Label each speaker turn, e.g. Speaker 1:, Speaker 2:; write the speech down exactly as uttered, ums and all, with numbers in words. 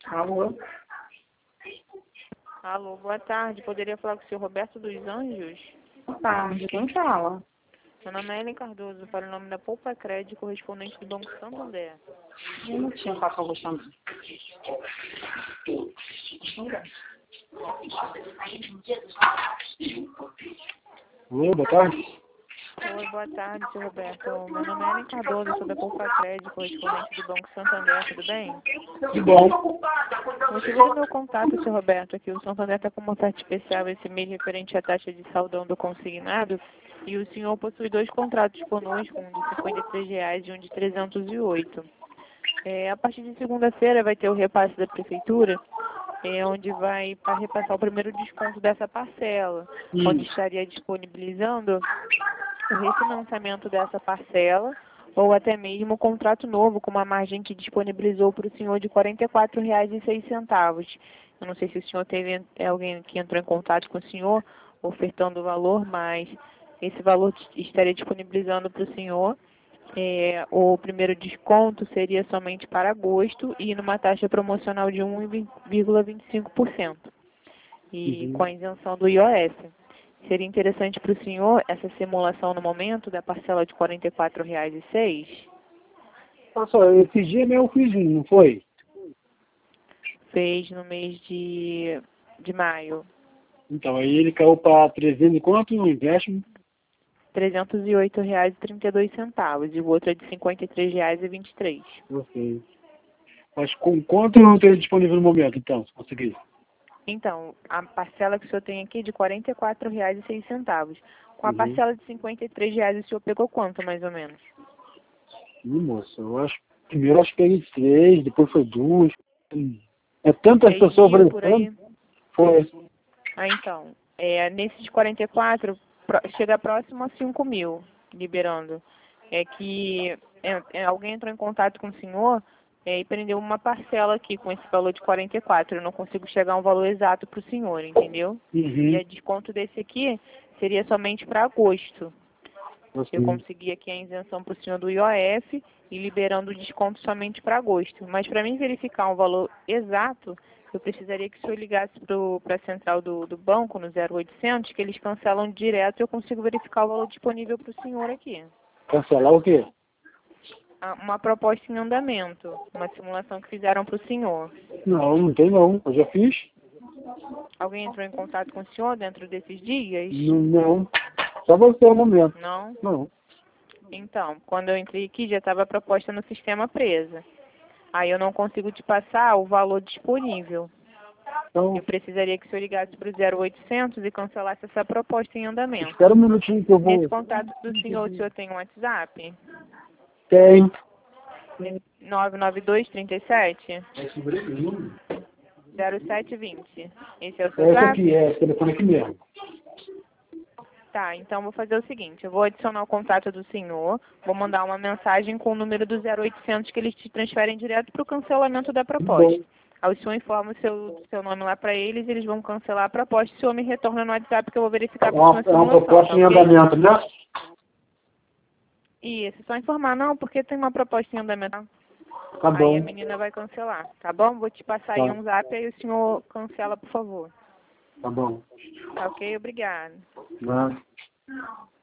Speaker 1: Alô?
Speaker 2: Alô, boa tarde. Poderia falar com o senhor Roberto dos Anjos?
Speaker 1: Boa tarde, quem fala?
Speaker 2: Meu nome é Ellen Cardoso, para o nome da Poupa Crédito, correspondente do Banco Santander.
Speaker 1: Um minutinho, por favor, Xandra.
Speaker 3: Alô, boa tarde.
Speaker 2: Oi, boa tarde, senhor Roberto. Meu nome é Ellen Cardoso, sou da Poupa Crédito, correspondente do Banco Santander, tudo bem?
Speaker 3: Tudo bom?
Speaker 2: O motivo do meu contato, senhor Roberto, é que o Santander está com uma oferta especial esse mês referente à taxa de saldão do consignado e o senhor possui dois contratos conosco, um de cinquenta e três reais e um de trezentos e oito. É, a partir de segunda-feira vai ter o repasse da prefeitura, é, onde vai para repassar o primeiro desconto dessa parcela,
Speaker 3: Hum.
Speaker 2: onde estaria disponibilizando o refinanciamento dessa parcela ou até mesmo o contrato novo com uma margem que disponibilizou para o senhor de quarenta e quatro reais e seis centavos. Eu não sei se o senhor teve é, alguém que entrou em contato com o senhor ofertando o valor, mas esse valor estaria disponibilizando para o senhor. É, o primeiro desconto seria somente para agosto e numa taxa promocional de um vírgula vinte e cinco por cento e
Speaker 3: Uhum.
Speaker 2: com a isenção do I O S. Seria interessante para o senhor essa simulação no momento da parcela de quarenta e quatro reais e seis centavos?
Speaker 3: Olha só, esse dia meu eu fiz um, não foi?
Speaker 2: Fez no mês de, de maio.
Speaker 3: Então, aí ele caiu para trezentos e quanto no empréstimo?
Speaker 2: trezentos e oito reais e trinta e dois centavos e o outro é de cinquenta e três reais e vinte e três centavos.
Speaker 3: Ok. Mas com quanto eu não tenho disponível no momento, então, se conseguir?
Speaker 2: Então, a parcela que o senhor tem aqui é de quarenta e quatro reais e seis centavos. Com a
Speaker 3: Uhum.
Speaker 2: parcela de cinquenta e três reais, o senhor pegou quanto, mais ou menos?
Speaker 3: Ih, moça, eu acho primeiro eu acho que peguei três, depois foi duas. Hum. É tantas
Speaker 2: Três
Speaker 3: pessoas
Speaker 2: mil por aí?
Speaker 3: oferecendo. Foi.
Speaker 2: Ah, então, é, nesses quarenta e quatro, pro- chega próximo a cinco mil, liberando. É que é, é, alguém entrou em contato com o senhor é, e prendeu uma parcela aqui com esse valor de quarenta e quatro. Eu não consigo chegar a um valor exato para o senhor, entendeu? E
Speaker 3: Uhum.
Speaker 2: a desconto desse aqui seria somente para agosto. Eu
Speaker 3: Assim.
Speaker 2: consegui aqui a isenção para o senhor do I O F e liberando o desconto somente para agosto. Mas para mim verificar um valor exato, eu precisaria que o senhor ligasse para a central do, do banco, no zero oitocentos, que eles cancelam direto e eu consigo verificar o valor disponível para o senhor aqui.
Speaker 3: Cancelar o quê?
Speaker 2: Ah, uma proposta em andamento, uma simulação que fizeram para o senhor.
Speaker 3: Não, não tem não. Eu já fiz.
Speaker 2: Alguém entrou em contato com o senhor dentro desses dias?
Speaker 3: Não, não. Só você no momento.
Speaker 2: Não?
Speaker 3: Não.
Speaker 2: Então, quando eu entrei aqui já estava a proposta no sistema presa. Aí eu não consigo te passar o valor disponível.
Speaker 3: Então,
Speaker 2: Eu precisaria que o senhor ligasse para o zero oitocentos e cancelasse essa proposta em andamento.
Speaker 3: espera um minutinho que eu
Speaker 2: Nesse
Speaker 3: vou.
Speaker 2: contato do senhor, o senhor tem um WhatsApp?
Speaker 3: Tem.
Speaker 2: nove nove dois, trinta e sete,
Speaker 3: É sobrenome.
Speaker 2: zero sete vinte. Esse é o seu
Speaker 3: Esse
Speaker 2: zap?
Speaker 3: aqui, é esse telefone aqui mesmo.
Speaker 2: Tá, então vou fazer o seguinte, eu vou adicionar o contato do senhor, vou mandar uma mensagem com o número do zero oitocentos que eles te transferem direto para o cancelamento da
Speaker 3: Tudo bom.
Speaker 2: proposta. Aí o senhor informa o seu, seu nome lá para eles, eles vão cancelar a proposta e o senhor me retorna no WhatsApp que eu vou verificar
Speaker 3: É
Speaker 2: a próxima
Speaker 3: uma, é uma
Speaker 2: simulação,
Speaker 3: proposta
Speaker 2: tá
Speaker 3: em
Speaker 2: ok?
Speaker 3: andamento, né?
Speaker 2: Isso, só informar, não, porque tem uma proposta em andamento.
Speaker 3: Tá
Speaker 2: Aí a
Speaker 3: bom.
Speaker 2: menina vai cancelar, tá bom? Vou te passar aí
Speaker 3: Tá,
Speaker 2: um zap aí o senhor cancela, por favor.
Speaker 3: tá bom.
Speaker 2: Tá ok? Obrigada.
Speaker 3: Né?